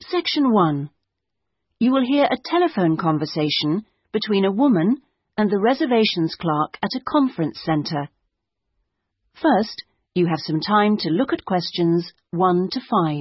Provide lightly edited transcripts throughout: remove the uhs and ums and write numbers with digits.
Section 1. You will hear a telephone conversation between a woman and the reservations clerk at a conference centre. First, you have some time to look at questions 1 to 5.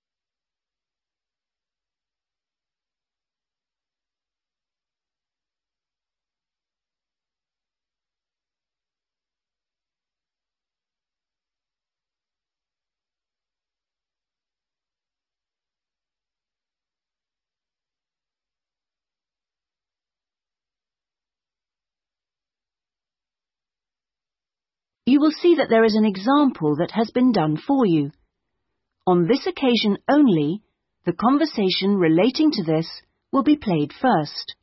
You will see that there is an example that has been done for you. On this occasion only, the conversation relating to this will be played first.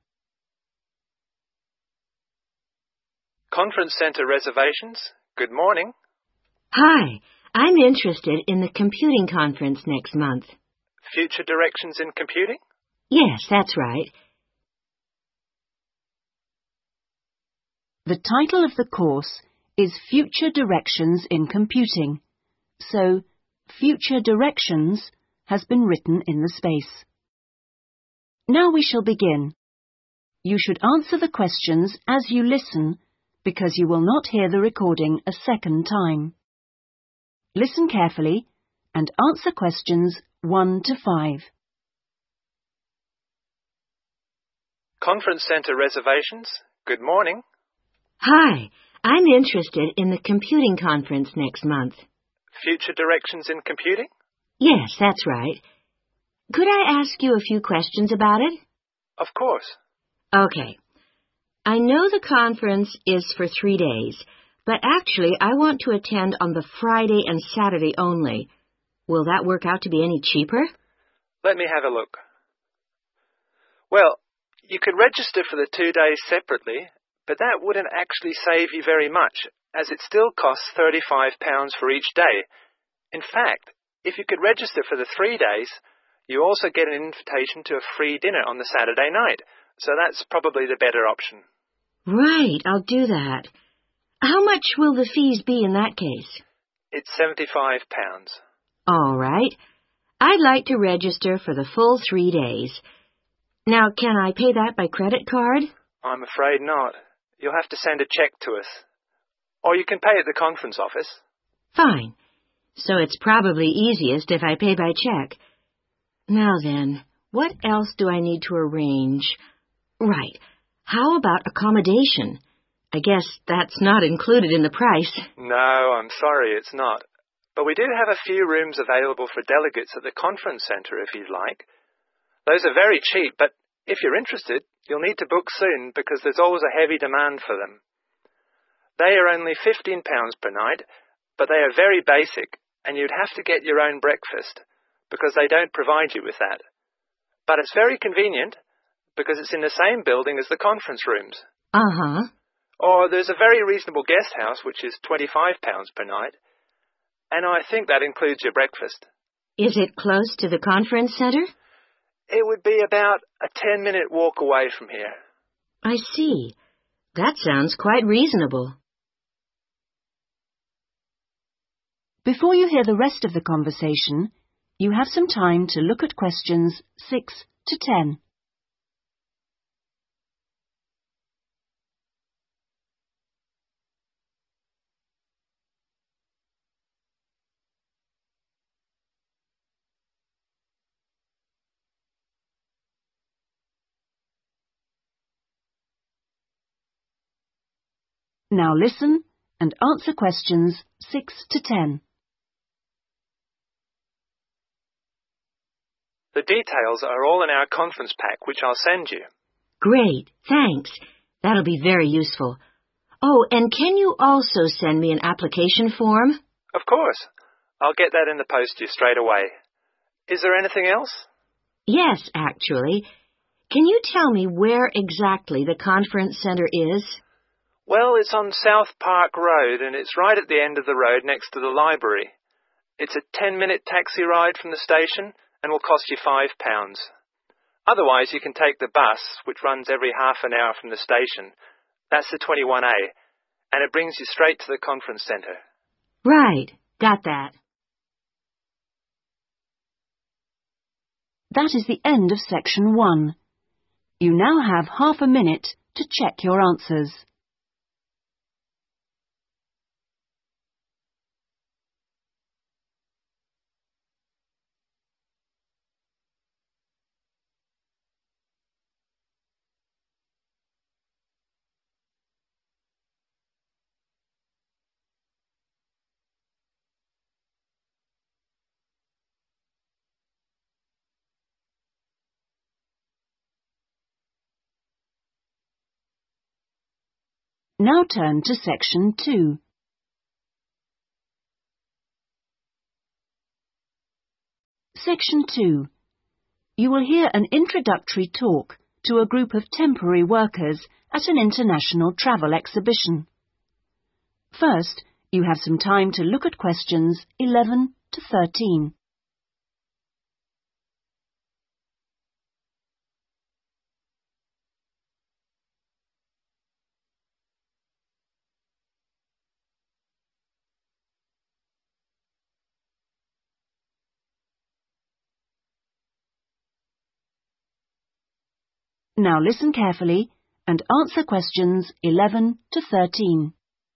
Conference Centre reservations. Good morning. Hi, I'm interested in the computing conference next month. Future directions in computing? Yes, that's right. The title of the course is Future Directions in Computing, so Future Directions has been written in the space. Now we shall begin. You should answer the questions as you listen because you will not hear the recording a second time. Listen carefully and answer questions 1 to 5. Conference Centre reservations. Good morning. Hi, I'm interested in the computing conference next month. Future directions in computing? Yes, that's right. Could I ask you a few questions about it? Of course. Okay. I know the conference is for 3 days, but actually I want to attend on the Friday and Saturday only. Will that work out to be any cheaper? Let me have a look. Well, you could register for the 2 days separately, but that wouldn't actually save you very much, as it still costs £35 for each day. In fact, if you could register for the 3 days, you also get an invitation to a free dinner on the Saturday night, so that's probably the better option. Right, I'll do that. How much will the fees be in that case? It's £75. All right. I'd like to register for the full 3 days. Now, can I pay that by credit card? I'm afraid not. You'll have to send a cheque to us. Or you can pay at the conference office. Fine. So it's probably easiest if I pay by check. Now then, what else do I need to arrange? Right. How about accommodation? I guess that's not included in the price. No, I'm sorry, it's not. But we do have a few rooms available for delegates at the conference centre if you'd like. Those are very cheap, but if you're interested, you'll need to book soon because there's always a heavy demand for them. They are only £15 per night, but they are very basic, and you'd have to get your own breakfast because they don't provide you with that. But it's very convenient because it's in the same building as the conference rooms. Uh-huh. Or there's a very reasonable guest house, which is £25 per night, and I think that includes your breakfast. Is it close to the conference center? It would be about a 10-minute walk away from here. I see. That sounds quite reasonable. Before you hear the rest of the conversation, you have some time to look at questions 6 to 10. Now listen and answer questions 6 to 10. The details are all in our conference pack, which I'll send you. Great, thanks. That'll be very useful. Oh, and can you also send me an application form? Of course. I'll get that in the post to you straight away. Is there anything else? Yes, actually. Can you tell me where exactly the conference center is? Well, it's on South Park Road, and it's right at the end of the road next to the library. It's a 10-minute taxi ride from the station and will cost you £5. Otherwise, you can take the bus, which runs every half an hour from the station. That's the 21A, and it brings you straight to the conference centre. Right, got that. that is the end of section 1. You now have half a minute to check your answers. Now turn to section 2. Section 2. You will hear an introductory talk to a group of temporary workers at an international travel exhibition. First, you have some time to look at questions 11 to 13. Now listen carefully and answer questions 11 to 13.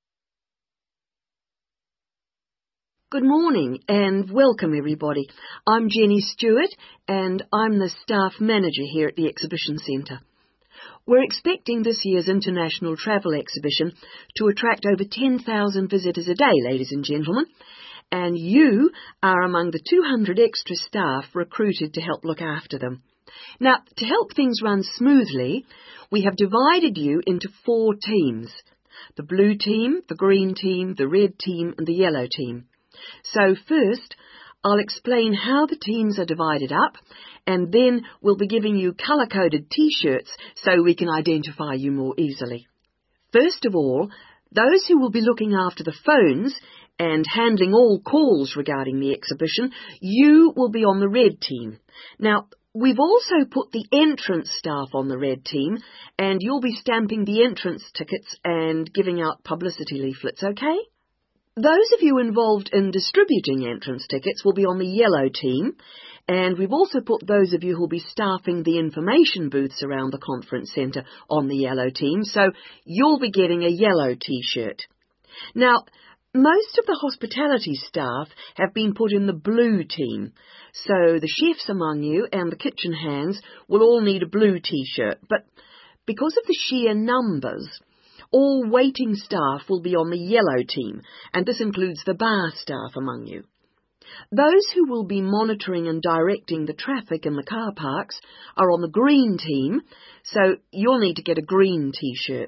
Good morning and welcome everybody. I'm Jenny Stewart and I'm the staff manager here at the Exhibition Centre. We're expecting this year's International Travel Exhibition to attract over 10,000 visitors a day, ladies and gentlemen, and you are among the 200 extra staff recruited to help look after them. Now, to help things run smoothly, we have divided you into 4 teams: the blue team, the green team, the red team and the yellow team. So first, I'll explain how the teams are divided up, and then we'll be giving you colour-coded T-shirts so we can identify you more easily. First of all, those who will be looking after the phones and handling all calls regarding the exhibition, you will be on the red team. Now, we've also put the entrance staff on the red team, and you'll be stamping the entrance tickets and giving out publicity leaflets, okay? Those of you involved in distributing entrance tickets will be on the yellow team, and we've also put those of you who'll be staffing the information booths around the conference centre on the yellow team, so you'll be getting a yellow T-shirt. Now, most of the hospitality staff have been put in the blue team, so the chefs among you and the kitchen hands will all need a blue T-shirt, but because of the sheer numbers, all waiting staff will be on the yellow team, and this includes the bar staff among you. Those who will be monitoring and directing the traffic in the car parks are on the green team, so you'll need to get a green T-shirt.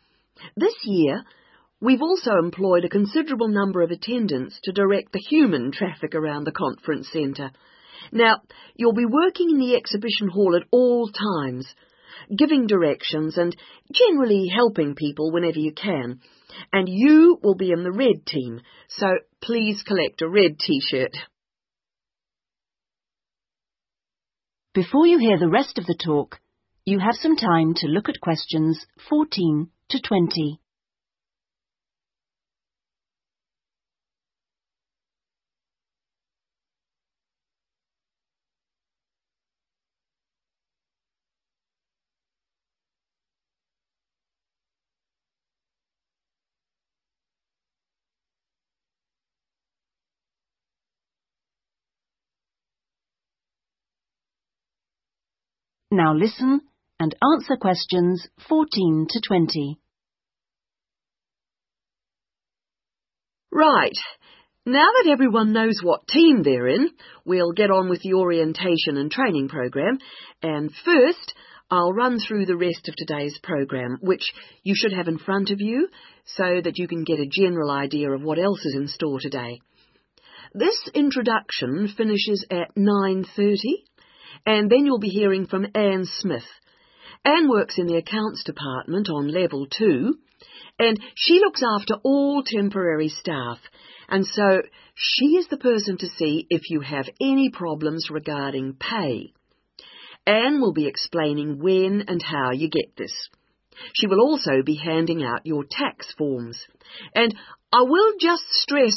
This year, we've also employed a considerable number of attendants to direct the human traffic around the conference centre. Now, you'll be working in the exhibition hall at all times, giving directions and generally helping people whenever you can. And you will be in the red team, so please collect a red T-shirt. Before you hear the rest of the talk, you have some time to look at questions 14 to 20. Now listen and answer questions 14 to 20. Right. Now that everyone knows what team they're in, we'll get on with the orientation and training program. And first, I'll run through the rest of today's program, which you should have in front of you so that you can get a general idea of what else is in store today. This introduction finishes at 9:30. And then you'll be hearing from Anne Smith. Anne works in the accounts department on level 2, and she looks after all temporary staff, and so she is the person to see if you have any problems regarding pay. Anne will be explaining when and how you get this. She will also be handing out your tax forms. And I will just stress that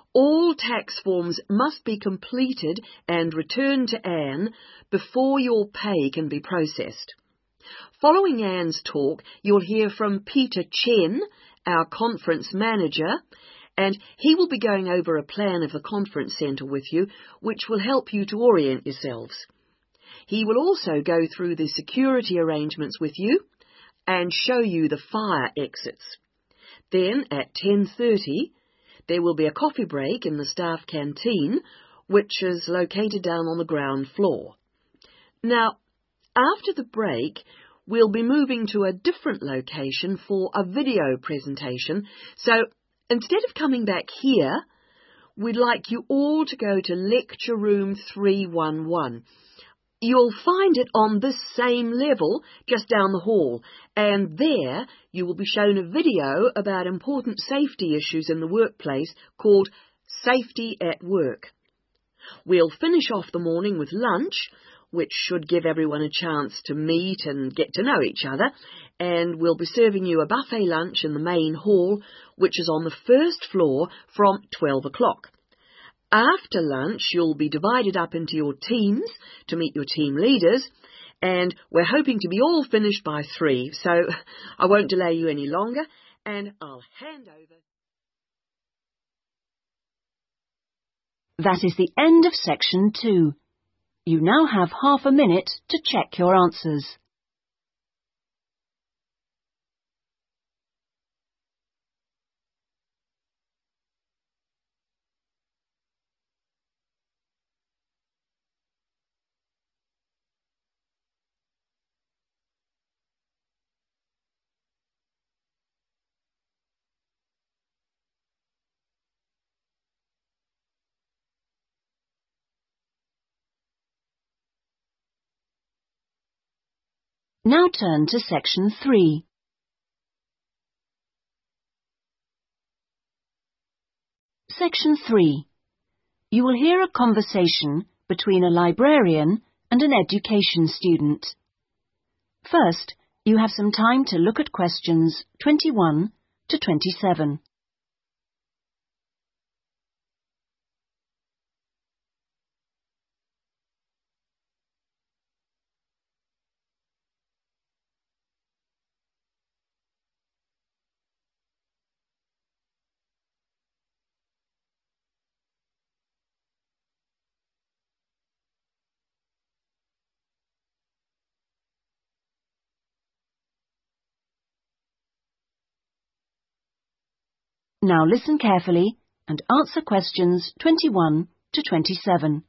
All tax forms must be completed and returned to Anne before your pay can be processed. Following Anne's talk, you'll hear from Peter Chen, our conference manager, and he will be going over a plan of the conference centre with you, which will help you to orient yourselves. He will also go through the security arrangements with you and show you the fire exits. Then, at 10:30, there will be a coffee break in the staff canteen, which is located down on the ground floor. Now, after the break, we'll be moving to a different location for a video presentation, so instead of coming back here, we'd like you all to go to Lecture Room 311. You'll find it on this same level, just down the hall, and there you will be shown a video about important safety issues in the workplace called Safety at Work. We'll finish off the morning with lunch, which should give everyone a chance to meet and get to know each other, and we'll be serving you a buffet lunch in the main hall, which is on the first floor from 12 o'clock. After lunch, you'll be divided up into your teams to meet your team leaders, and we're hoping to be all finished by 3, so I won't delay you any longer, and I'll hand over. That is the end of section 2. You now have half a minute to check your answers. Now turn to section 3. Section 3. You will hear a conversation between a librarian and an education student. First, you have some time to look at questions 21 to 27. Now listen carefully and answer questions 21 to 27.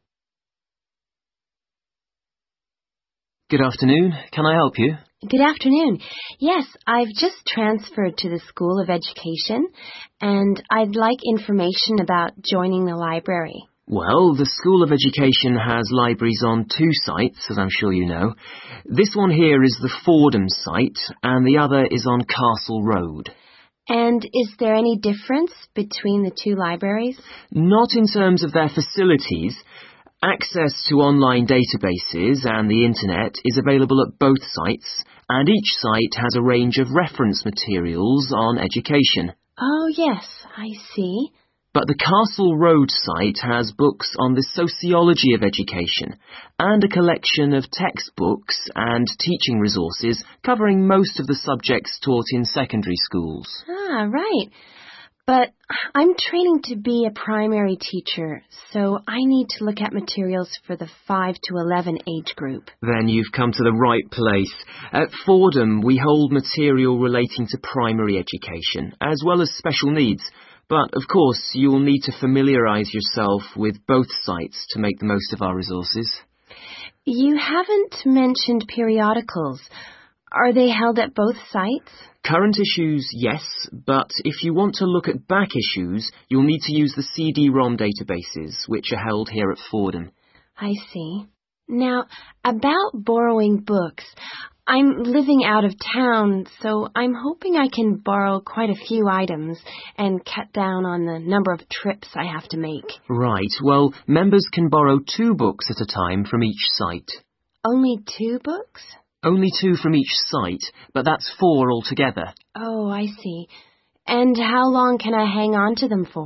Good afternoon. Can I help you? Good afternoon. Yes, I've just transferred to the School of Education, and I'd like information about joining the library. Well, the School of Education has libraries on 2 sites, as I'm sure you know. This one here is the Fordham site, and the other is on Castle Road. And is there any difference between the 2 libraries? Not in terms of their facilities. Access to online databases and the internet is available at both sites, and each site has a range of reference materials on education. Oh, yes, I see. But the Castle Road site has books on the sociology of education and a collection of textbooks and teaching resources covering most of the subjects taught in secondary schools. Ah, right. But I'm training to be a primary teacher, so I need to look at materials for the 5 to 11 age group. Then you've come to the right place. At Fordham, we hold material relating to primary education, as well as special needs. But, of course, you'll need to familiarise yourself with both sites to make the most of our resources. You haven't mentioned periodicals. Are they held at both sites? Current issues, yes, but if you want to look at back issues, you'll need to use the CD-ROM databases, which are held here at Fordham. I see. Now, about borrowing books, I'm living out of town, so I'm hoping I can borrow quite a few items and cut down on the number of trips I have to make. Right, well, members can borrow 2 books at a time from each site. Only 2 books? Only 2 from each site, but that's 4 altogether. Oh, I see. And how long can I hang on to them for?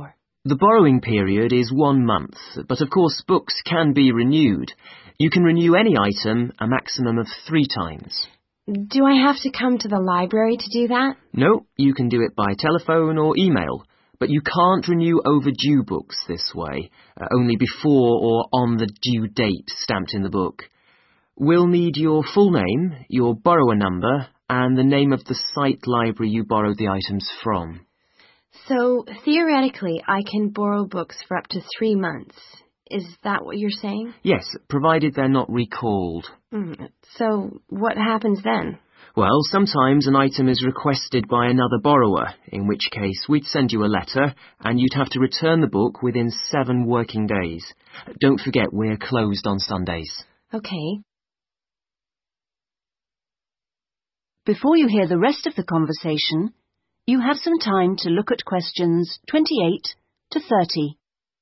The borrowing period is 1 month, but of course books can be renewed. You can renew any item a maximum of 3 times. Do I have to come to the library to do that? No, you can do it by telephone or email, but you can't renew overdue books this way, only before or on the due date stamped in the book. We'll need your full name, your borrower number, and the name of the site library you borrowed the items from. So, theoretically, I can borrow books for up to 3 months. Is that what you're saying? Yes, provided they're not recalled. So, what happens then? Well, sometimes an item is requested by another borrower, in which case we'd send you a letter, and you'd have to return the book within 7 working days. Don't forget we're closed on Sundays. Okay. Before you hear the rest of the conversation, you have some time to look at questions 28 to 30.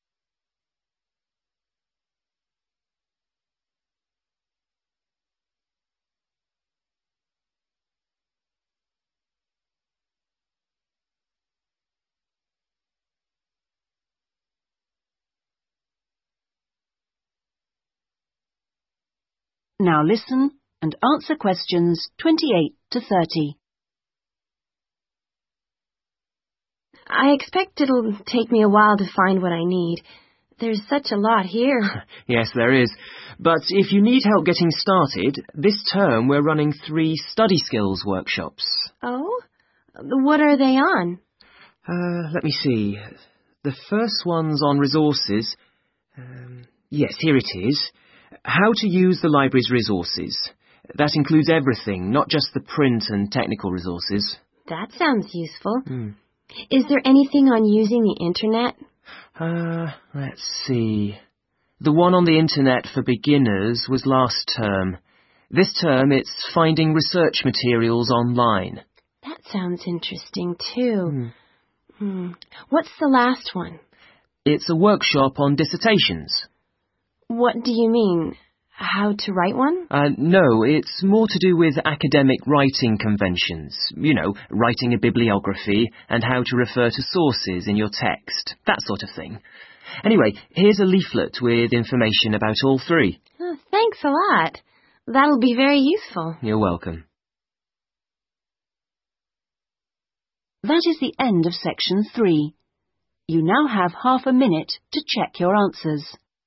Now listen and answer questions 28 to 30. I expect it'll take me a while to find what I need. There's such a lot here. Yes, there is. But if you need help getting started, this term we're running 3 study skills workshops. Oh? What are they on? Let me see. The first one's on resources. Yes, here it is. How to use the library's resources. That includes everything, not just the print and technical resources. That sounds useful. Is there anything on using the internet? Let's see. The one on the internet for beginners was last term. This term it's finding research materials online. That sounds interesting too. What's the last one? It's a workshop on dissertations. What do you mean? How to write one? No, it's more to do with academic writing conventions. You know, writing a bibliography and how to refer to sources in your text, that sort of thing. Anyway, here's a leaflet with information about all 3. Oh, thanks a lot. That'll be very useful. You're welcome. That is the end of section 3. You now have half a minute to check your answers.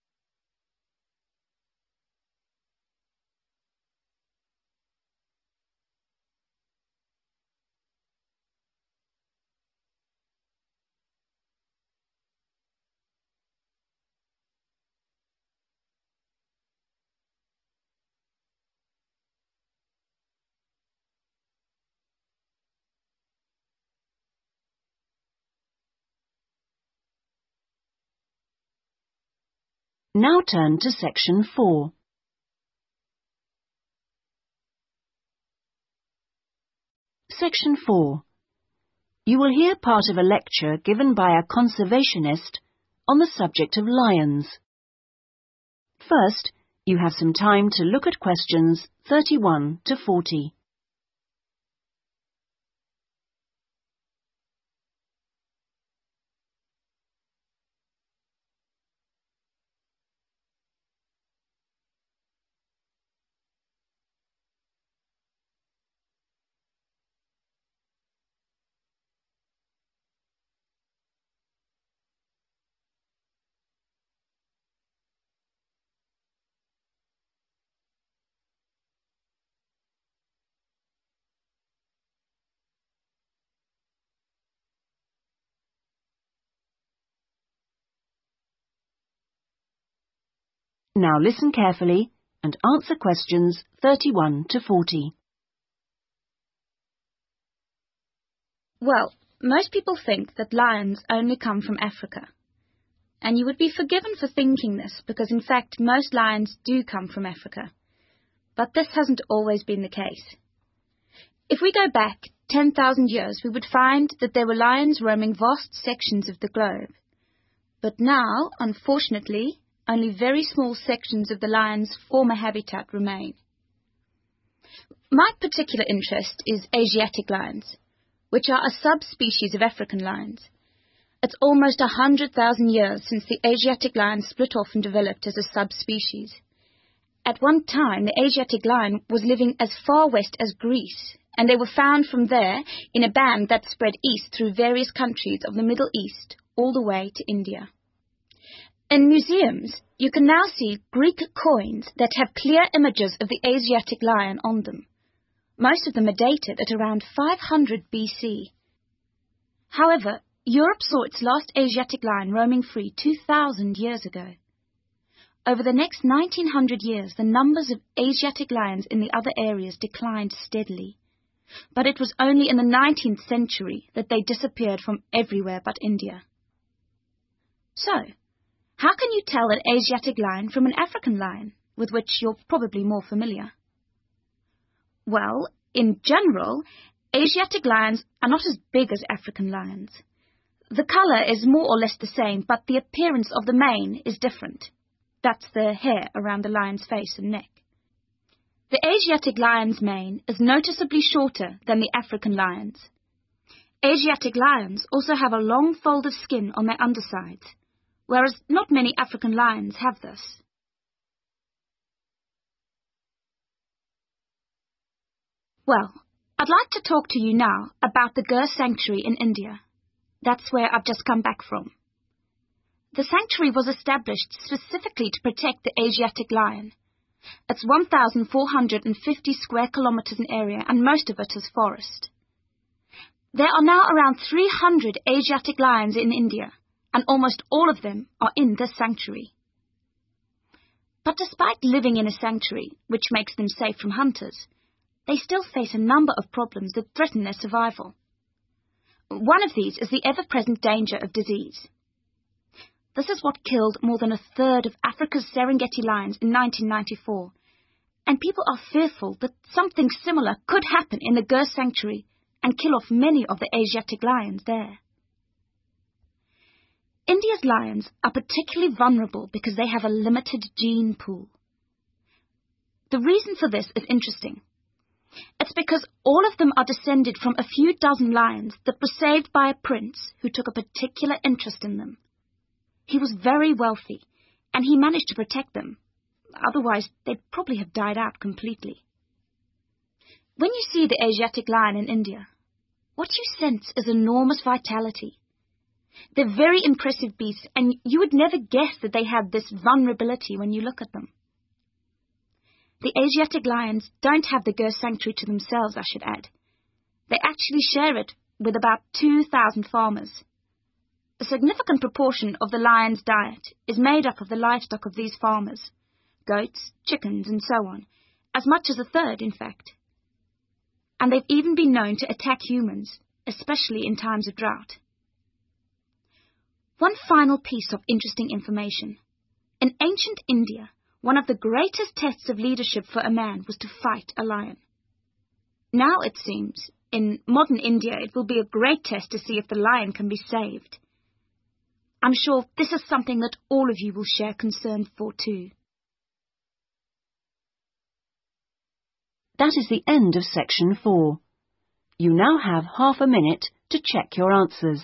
Now turn to section 4. Section 4. You will hear part of a lecture given by a conservationist on the subject of lions. First, you have some time to look at questions 31 to 40. Now listen carefully and answer questions 31 to 40. Well, most people think that lions only come from Africa. And you would be forgiven for thinking this because, in fact, most lions do come from Africa. But this hasn't always been the case. If we go back 10,000 years, we would find that there were lions roaming vast sections of the globe. But now, unfortunately, only very small sections of the lion's former habitat remain. My particular interest is Asiatic lions, which are a subspecies of African lions. It's almost 100,000 years since the Asiatic lion split off and developed as a subspecies. At one time, the Asiatic lion was living as far west as Greece, and they were found from there in a band that spread east through various countries of the Middle East, all the way to India. In museums, you can now see Greek coins that have clear images of the Asiatic lion on them. Most of them are dated at around 500 BC. However, Europe saw its last Asiatic lion roaming free 2,000 years ago. Over the next 1900 years, the numbers of Asiatic lions in the other areas declined steadily. But it was only in the 19th century that they disappeared from everywhere but India. So, how can you tell an Asiatic lion from an African lion, with which you're probably more familiar? Well, in general, Asiatic lions are not as big as African lions. The colour is more or less the same, but the appearance of the mane is different. That's the hair around the lion's face and neck. The Asiatic lion's mane is noticeably shorter than the African lion's. Asiatic lions also have a long fold of skin on their undersides, whereas not many African lions have this. Well, I'd like to talk to you now about the Gir Sanctuary in India. That's where I've just come back from. The sanctuary was established specifically to protect the Asiatic lion. It's 1,450 square kilometers in area, and most of it is forest. There are now around 300 Asiatic lions in India, and almost all of them are in this sanctuary. But despite living in a sanctuary, which makes them safe from hunters, they still face a number of problems that threaten their survival. One of these is the ever-present danger of disease. This is what killed more than a third of Africa's Serengeti lions in 1994, and people are fearful that something similar could happen in the Gir Sanctuary and kill off many of the Asiatic lions there. India's lions are particularly vulnerable because they have a limited gene pool. The reason for this is interesting. It's because all of them are descended from a few dozen lions that were saved by a prince who took a particular interest in them. He was very wealthy, and he managed to protect them. Otherwise, they'd probably have died out completely. When you see the Asiatic lion in India, what you sense is enormous vitality. They're very impressive beasts, and you would never guess that they had this vulnerability when you look at them. The Asiatic lions don't have the Gir Sanctuary to themselves, I should add. They actually share it with about 2,000 farmers. A significant proportion of the lion's diet is made up of the livestock of these farmers, goats, chickens, and so on, as much as a third, in fact. And they've even been known to attack humans, especially in times of drought. One final piece of interesting information. In ancient India, one of the greatest tests of leadership for a man was to fight a lion. Now, it seems, in modern India, it will be a great test to see if the lion can be saved. I'm sure this is something that all of you will share concern for too. That is the end of section 4. You now have half a minute to check your answers.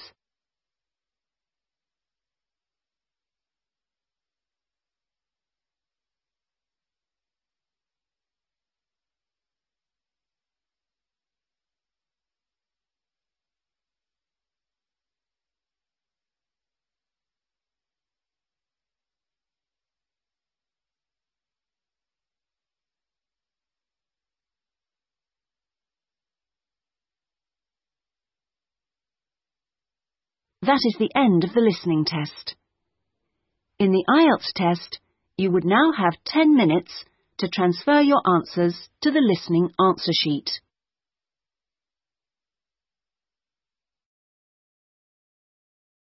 That is the end of the listening test. In the IELTS test, you would now have 10 minutes to transfer your answers to the listening answer sheet.